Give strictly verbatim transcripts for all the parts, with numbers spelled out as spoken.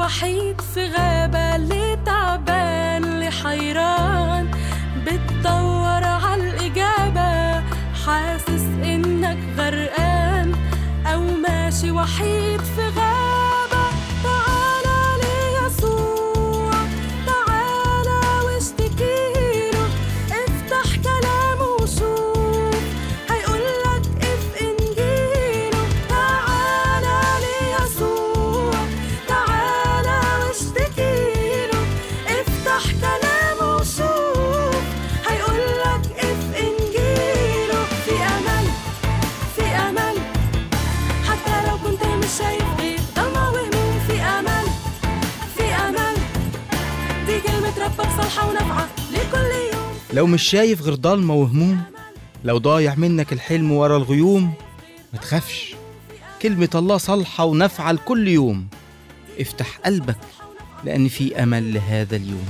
وحيد في غابة، اللي تعبان اللي حيران بتدور عالإجابة، حاسس إنك غرقان أو ماشي وحيد في غابة. تعالى ليسوع، تعالى واشتكيله، افتح كلامه وشوف هيقولك اف إنجيله. تعالى ليسوع، تعالى واشتكيله، افتح كلامه وشوف هيقولك اف إنجيله. في أمل، في أمل، حتى لو كنت مش شايف غير ضلمة وهموم. في أمل، في أمل، دي كلمة ربك صالحة ونافعة لكل يوم. لو مش شايف غير ضلمة وهموم، لو ضايع منك الحلم ورا الغيوم، ما تخافش، كلمة الله صالحة ونافعة لكل يوم. افتح قلبك لأن في أمل لهذا اليوم.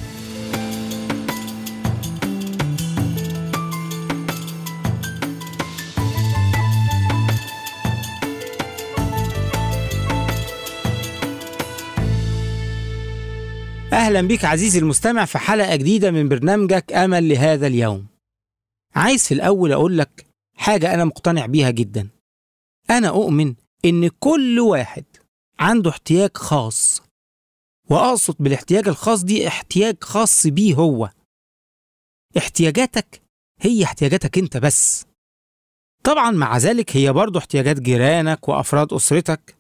أهلا بك عزيزي المستمع في حلقة جديدة من برنامجك أمل لهذا اليوم. عايز في الأول أقول لك حاجة أنا مقتنع بيها جدا. أنا أؤمن إن كل واحد عنده احتياج خاص، وأقصد بالاحتياج الخاص دي احتياج خاص بيه هو. احتياجاتك هي احتياجاتك أنت بس، طبعا مع ذلك هي برضو احتياجات جيرانك وأفراد أسرتك،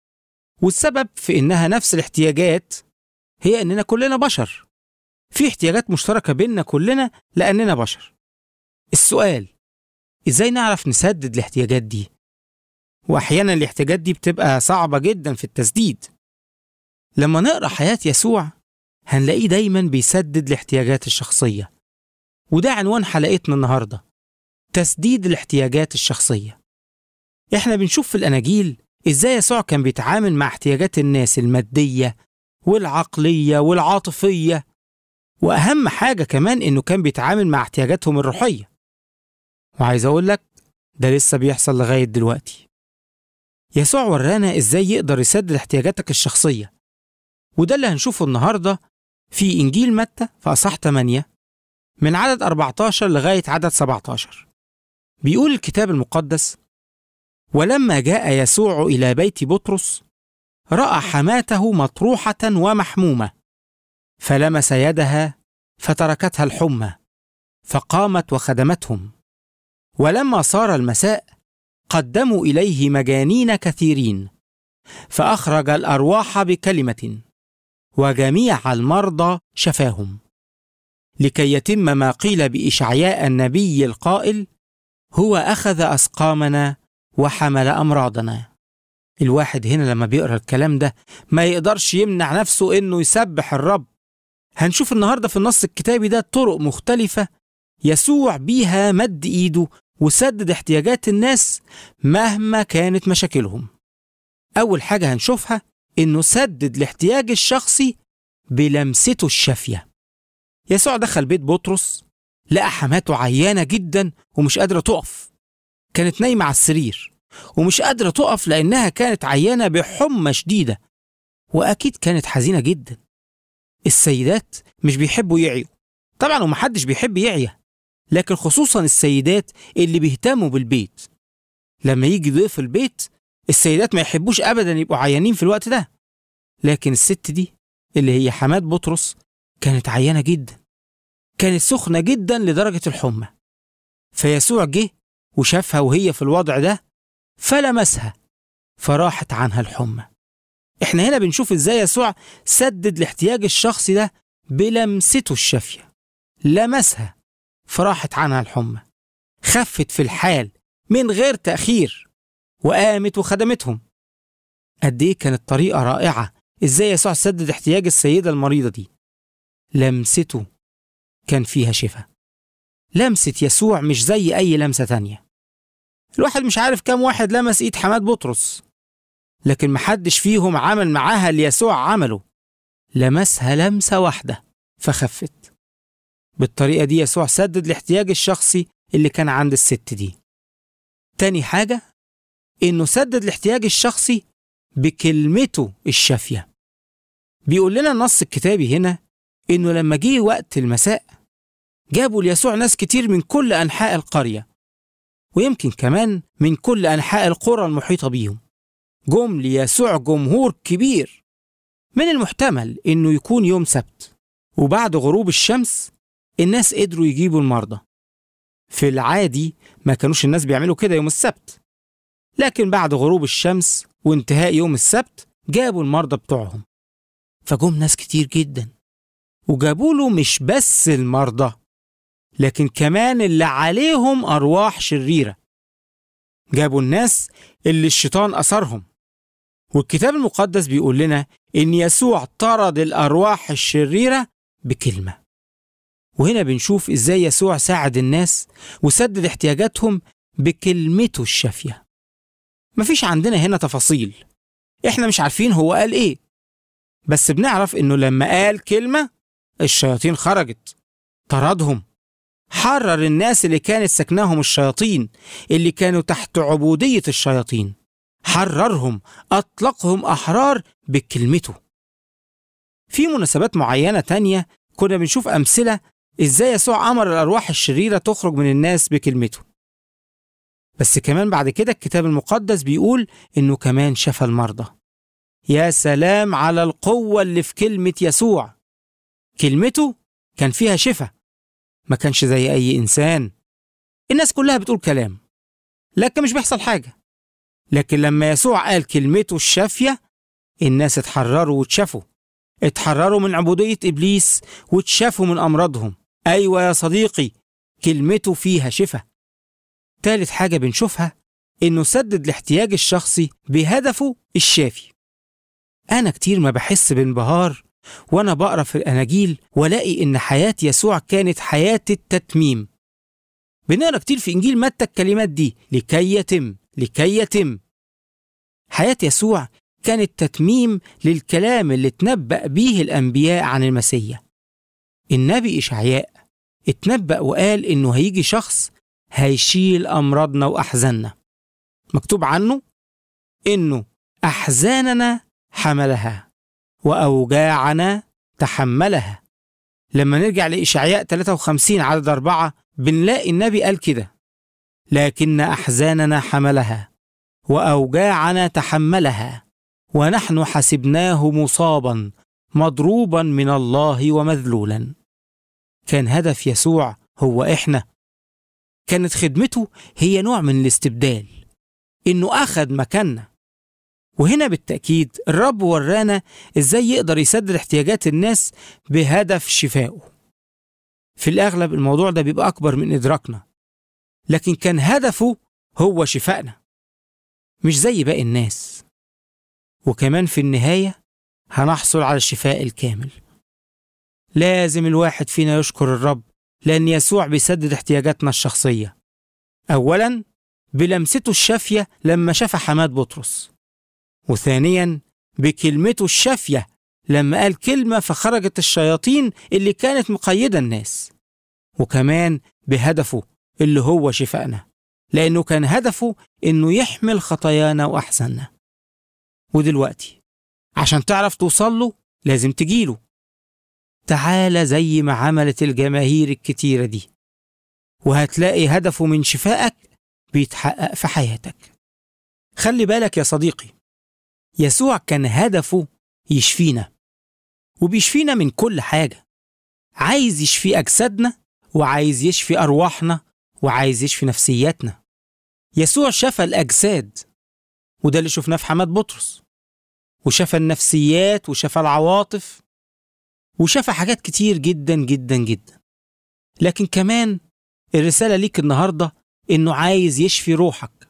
والسبب في إنها نفس الاحتياجات هي إننا كلنا بشر، في احتياجات مشتركة بيننا كلنا لأننا بشر. السؤال، إزاي نعرف نسدد الاحتياجات دي؟ وأحيانا الاحتياجات دي بتبقى صعبة جدا في التسديد. لما نقرأ حياة يسوع هنلاقيه دايما بيسدد الاحتياجات الشخصية، وده عنوان حلقتنا النهاردة، تسديد الاحتياجات الشخصية. احنا بنشوف في الأناجيل إزاي يسوع كان بيتعامل مع احتياجات الناس المادية والعقلية والعاطفية، وأهم حاجة كمان إنه كان بيتعامل مع احتياجاتهم الروحية. وعايز أقول لك ده لسه بيحصل لغاية دلوقتي. يسوع ورانا إزاي يقدر يسدد احتياجاتك الشخصية، وده اللي هنشوفه النهاردة في إنجيل متى في أصحاح ثمانية من عدد أربعة عشر لغاية عدد سبعة عشر. بيقول الكتاب المقدس: ولما جاء يسوع إلى بيت بطرس رأى حماته مطروحة ومحمومة، فلمس يدها فتركتها الحمى، فقامت وخدمتهم. ولما صار المساء قدموا إليه مجانين كثيرين، فأخرج الأرواح بكلمة، وجميع المرضى شفاهم، لكي يتم ما قيل بإشعياء النبي القائل: هو أخذ أسقامنا وحمل أمراضنا. الواحد هنا لما بيقرأ الكلام ده ما يقدرش يمنع نفسه إنه يسبح الرب. هنشوف النهاردة في النص الكتابي ده طرق مختلفة يسوع بيها مد إيده وسدد احتياجات الناس مهما كانت مشاكلهم. أول حاجة هنشوفها إنه سدد الاحتياج الشخصي بلمسته الشافية. يسوع دخل بيت بطرس، لقى حماته عيانة جدا ومش قادرة تقف، كانت نايمة على السرير ومش قادرة تقف لأنها كانت عيانة بحمى شديدة، وأكيد كانت حزينة جدا. السيدات مش بيحبوا يعيوا طبعا، ومحدش بيحب يعيا، لكن خصوصا السيدات اللي بيهتموا بالبيت. لما يجي ضيف البيت السيدات ما يحبوش أبدا يبقوا عيانين في الوقت ده، لكن الست دي اللي هي حماة بطرس كانت عيانة جدا، كانت سخنة جدا لدرجة الحمى. فيسوع جه وشافها وهي في الوضع ده فلمسها فراحت عنها الحمى. احنا هنا بنشوف ازاي يسوع سدد الاحتياج الشخصي ده بلمسته الشافية، لمسها فراحت عنها الحمى، خفت في الحال من غير تأخير وقامت وخدمتهم. قد ايه كانت طريقة رائعة ازاي يسوع سدد احتياج السيدة المريضة دي. لمسته كان فيها شفاء. لمسة يسوع مش زي أي لمسة تانية. الواحد مش عارف كم واحد لمس إيد حماة بطرس، لكن محدش فيهم عمل معاها اللي يسوع عمله، لمسها لمسة واحدة فخفت. بالطريقة دي يسوع سدد الاحتياج الشخصي اللي كان عند الست دي. تاني حاجة إنه سدد الاحتياج الشخصي بكلمته الشافية. بيقول لنا النص الكتابي هنا إنه لما جه وقت المساء جابوا ليسوع ناس كتير من كل أنحاء القرية، ويمكن كمان من كل أنحاء القرى المحيطة بيهم. جم ليسوع جمهور كبير. من المحتمل إنه يكون يوم سبت، وبعد غروب الشمس الناس قدروا يجيبوا المرضى. في العادي ما كانوش الناس بيعملوا كده يوم السبت، لكن بعد غروب الشمس وانتهاء يوم السبت جابوا المرضى بتوعهم. فجم ناس كتير جدا، وجابوا له مش بس المرضى لكن كمان اللي عليهم أرواح شريرة. جابوا الناس اللي الشيطان أثرهم. والكتاب المقدس بيقول لنا إن يسوع طرد الأرواح الشريرة بكلمة. وهنا بنشوف إزاي يسوع ساعد الناس وسدد احتياجاتهم بكلمته الشافية. مفيش عندنا هنا تفاصيل، إحنا مش عارفين هو قال إيه، بس بنعرف إنه لما قال كلمة الشياطين خرجت، طردهم، حرر الناس اللي كانت سكناهم الشياطين، اللي كانوا تحت عبودية الشياطين، حررهم، أطلقهم أحرار بكلمته. في مناسبات معينة تانية كنا بنشوف أمثلة إزاي يسوع أمر الأرواح الشريرة تخرج من الناس بكلمته. بس كمان بعد كده الكتاب المقدس بيقول إنه كمان شفى المرضى. يا سلام على القوة اللي في كلمة يسوع. كلمته كان فيها شفى، ما كانش زي أي إنسان. الناس كلها بتقول كلام لكن مش بيحصل حاجة، لكن لما يسوع قال كلمته الشافية الناس اتحرروا واتشافوا، اتحرروا من عبودية إبليس واتشافوا من أمراضهم. أيوة يا صديقي، كلمته فيها شفى. ثالث حاجة بنشوفها إنه سدد الاحتياج الشخصي بهدفه الشافي. أنا كتير ما بحس بانبهار وأنا بقرأ في الأناجيل ولاقي إن حياة يسوع كانت حياة التتميم. بنقرأ كتير في إنجيل متى الكلمات دي، لكي يتم لكي يتم. حياة يسوع كانت تتميم للكلام اللي تنبأ بيه الأنبياء عن المسيح. النبي إشعياء اتنبأ وقال إنه هيجي شخص هيشيل أمراضنا وأحزاننا. مكتوب عنه إنه أحزاننا حملها وأوجاعنا تحملها. لما نرجع لإشعياء ثلاثة وخمسين عدد أربعة بنلاقي النبي قال كده: لكن أحزاننا حملها وأوجاعنا تحملها ونحن حسبناه مصابا مضروبا من الله ومذلولا. كان هدف يسوع هو إحنا. كانت خدمته هي نوع من الاستبدال، إنه أخذ مكاننا. وهنا بالتأكيد الرب ورانا إزاي يقدر يسدد احتياجات الناس بهدف شفائه. في الأغلب الموضوع ده بيبقى أكبر من إدراكنا، لكن كان هدفه هو شفائنا مش زي باقي الناس. وكمان في النهاية هنحصل على الشفاء الكامل. لازم الواحد فينا يشكر الرب لأن يسوع بيسدد احتياجاتنا الشخصية. أولاً بلمسته الشافية لما شفى حماد بطرس، وثانياً بكلمته الشافية لما قال كلمة فخرجت الشياطين اللي كانت مقيدة الناس، وكمان بهدفه اللي هو شفائنا، لأنه كان هدفه إنه يحمل خطايانا وأحزاننا. ودلوقتي عشان تعرف توصل له لازم تجيله. تعال زي ما عملت الجماهير الكتيرة دي، وهتلاقي هدفه من شفائك بيتحقق في حياتك. خلي بالك يا صديقي، يسوع كان هدفه يشفينا، وبيشفينا من كل حاجة. عايز يشفي أجسادنا، وعايز يشفي أرواحنا، وعايز يشفي نفسياتنا. يسوع شفى الأجساد، وده اللي شفناه في حماد بطرس، وشفى النفسيات، وشفى العواطف، وشفى حاجات كتير جدا جدا جدا. لكن كمان الرسالة ليك النهاردة إنه عايز يشفي روحك.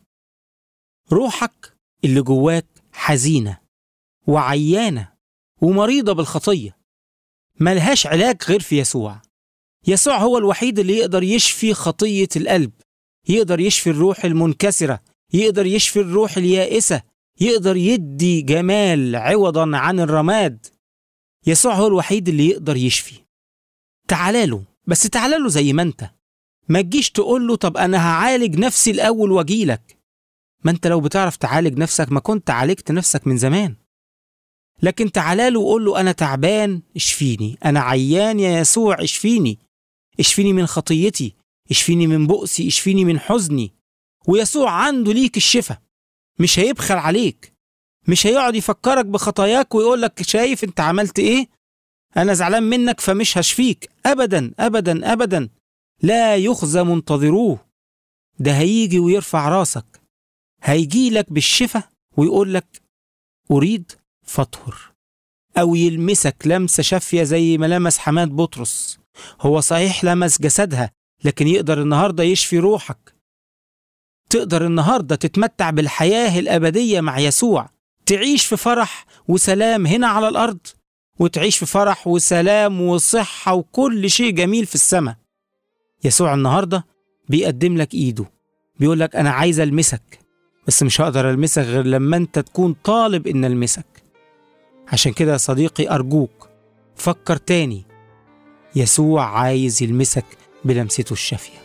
روحك اللي جواك حزينة وعيانة ومريضة بالخطية، ملهاش علاج غير في يسوع. يسوع هو الوحيد اللي يقدر يشفي خطية القلب، يقدر يشفي الروح المنكسرة، يقدر يشفي الروح اليائسة، يقدر يدي جمال عوضا عن الرماد. يسوع هو الوحيد اللي يقدر يشفي. تعالى بس تعالى زي ما انت، ما تجيش تقول له طب أنا هعالج نفسي الأول واجيلك. ما انت لو بتعرف تعالج نفسك ما كنت عالجت نفسك من زمان. لكن تعالى له وقول له أنا تعبان اشفيني، أنا عيان يا يسوع اشفيني، اشفيني من خطيتي، اشفيني من بؤسي، اشفيني من حزني. ويسوع عنده ليك الشفاء، مش هيبخل عليك، مش هيقعد يفكرك بخطاياك ويقول لك شايف انت عملت ايه؟ أنا زعلان منك فمش هشفيك. أبدا أبدا أبدا، لا يخزى منتظروه. ده هيجي ويرفع راسك، هيجي لك بالشفاء ويقول لك أريد فاطهر، أو يلمسك لمسة شافية زي ما لمس حماة بطرس. هو صحيح لمس جسدها، لكن يقدر النهاردة يشفي روحك. تقدر النهاردة تتمتع بالحياة الأبدية مع يسوع، تعيش في فرح وسلام هنا على الأرض، وتعيش في فرح وسلام وصحة وكل شيء جميل في السماء. يسوع النهاردة بيقدم لك إيده، بيقول لك أنا عايز ألمسك، بس مش هقدر ألمسك غير لما أنت تكون طالب إن ألمسك. عشان كده يا صديقي أرجوك فكر تاني، يسوع عايز يلمسك بلمسته الشافية.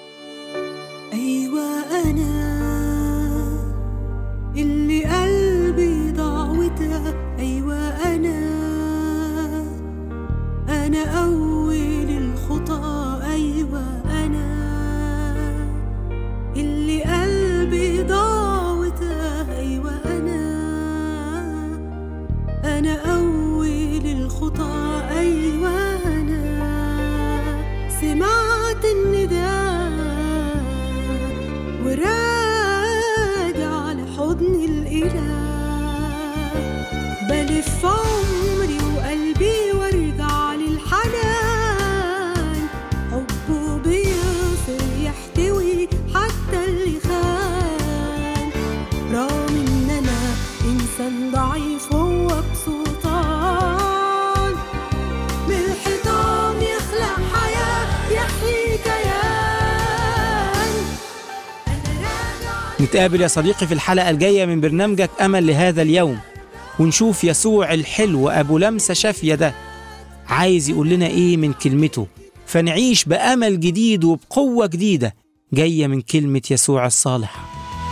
أيوة أنا اللي قلبي ضعوتها، أيوة أنا أنا أول الخطأ، أيوة أنا اللي قلبي ضعوتها، أيوة أنا أنا أول الخطأ، أيوة أنا سمعت النداء وراجع لحضن الإله، بلف عمري وقلبي وارجع للحنان، حبه بيصير يحتوي حتى اللي خان، رغم إن أنا إنسان ضعيف هو بسلطان، من الحيطان يخلق حياة يحيي كيان. نتقابل يا صديقي في الحلقة الجاية من برنامجك أمل لهذا اليوم، ونشوف يسوع الحلو أبو لمسة شافية ده عايز يقول لنا إيه من كلمته، فنعيش بأمل جديد وبقوة جديدة جاية من كلمة يسوع الصالح.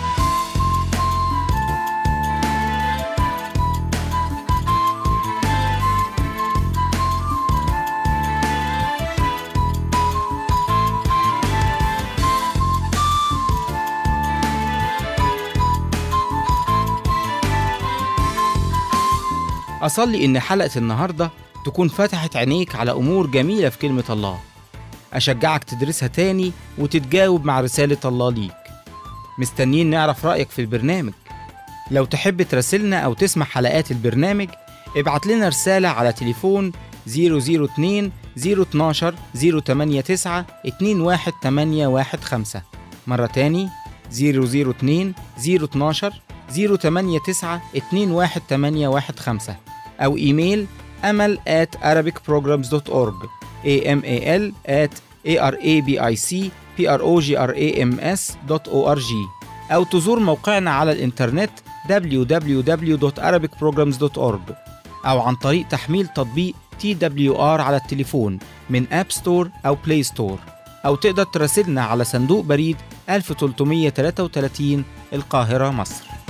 أصلي إن حلقة النهاردة تكون فتحت عينيك على أمور جميلة في كلمة الله. أشجعك تدرسها تاني وتتجاوب مع رسالة الله ليك. مستنيين نعرف رأيك في البرنامج. لو تحب تراسلنا أو تسمع حلقات البرنامج ابعت لنا رسالة على تليفون صفر صفر اتنين صفر اتناشر صفر تمانية تسعة اتنين واحد تمانية واحد خمسة. مرة تاني صفر صفر اتنين صفر اتناشر صفر تمانية تسعة اتنين واحد تمانية واحد خمسة، أو إيميل أمل at arabic programs dot org amal at arabicprograms dot org، أو تزور موقعنا على الإنترنت دبليو دبليو دبليو دوت arabic programs dot org، أو عن طريق تحميل تطبيق تي دبليو آر على التليفون من أب ستور أو بلاي ستور، أو تقدر تراسلنا على صندوق بريد ألف وتلتمية وتلاتة وتلاتين القاهرة مصر.